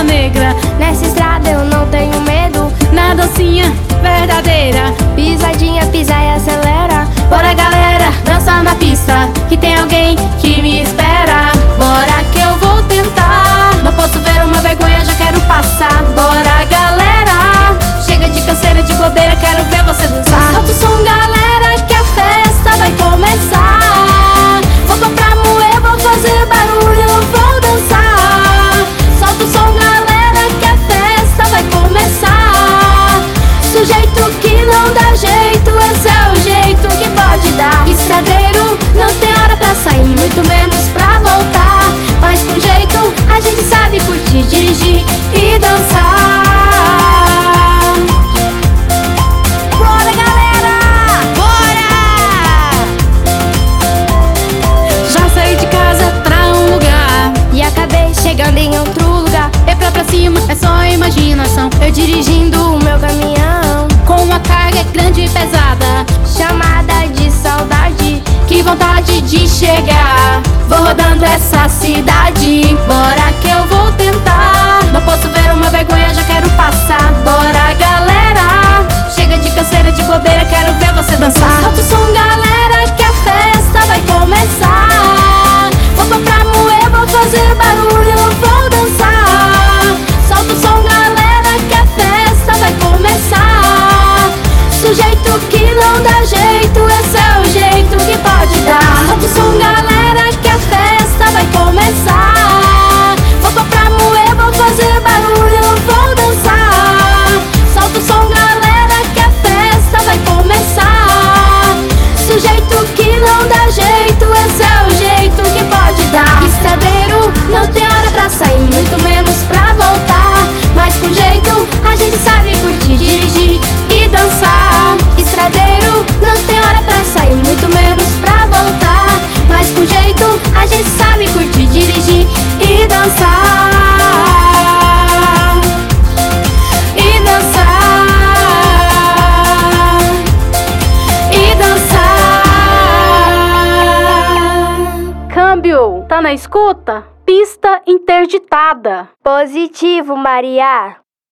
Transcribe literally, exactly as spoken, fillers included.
Raça negra, nessa estrada eu não tenho medo. na dancinha verdadeira. Pisadinha, pisa e acelera. Bora galera, dança na pista, que tem alguém que me espera. Bora que eu vou tentar, não posso ver uma vergonha, já quero passar. Bora galera, chega de canseira, de bobeira, quero ver você dançar. Solta o som galera, que a festa vai começar. Vou comprar moer, vou fazer barulho, eu vou dançar. Solta o som galera, que a festa vai começar. Sujeito que não dá jeito, esse é o jeito que pode dar. Estradeiro, não tem hora pra sair, muito menos pra voltar. Mas com jeito, a gente sabe curtir, dirigir e dançar. Bora galera, bora! Já saí de casa pra um lugar E acabei chegando em outro lugar. é pra pra cima, é só imaginação. Eu dirigindo O meu caminhão, com uma carga grande e pesada. chamada de saudade. Que vontade de chegar, vou rodando essa cidade. Bora que eu vou tentar, não posso ver uma vergonha, já quero passar. Bora galera, chega de canseira, de bobeira, quero ver você dançar. Solta o som galera, que a festa vai começar. Vou comprar moer, vou fazer barulho, eu vou dançar. Solta o som galera, que a festa vai começar. Sujeito que não dá jeito, esse é o jeito que pode dar. Solta o som galera, que a festa vai começar. Vou comprar moer, vou fazer barulho, eu vou dançar. Solta o som galera, que a festa vai começar. Sujeito que não dá jeito, esse é o jeito que pode dar. Estradeiro, não tem hora pra sair, muito menos pra voltar. Mas com jeito, a gente sabe curtir, dirigir e dançar. Estradeiro, não tem hora pra sair, muito menos pra voltar. Mas com jeito, a gente sabe curtir, dirigir e dançar. E dançar. E dançar. Câmbio, tá na escuta? Pista interditada. Positivo, Maria.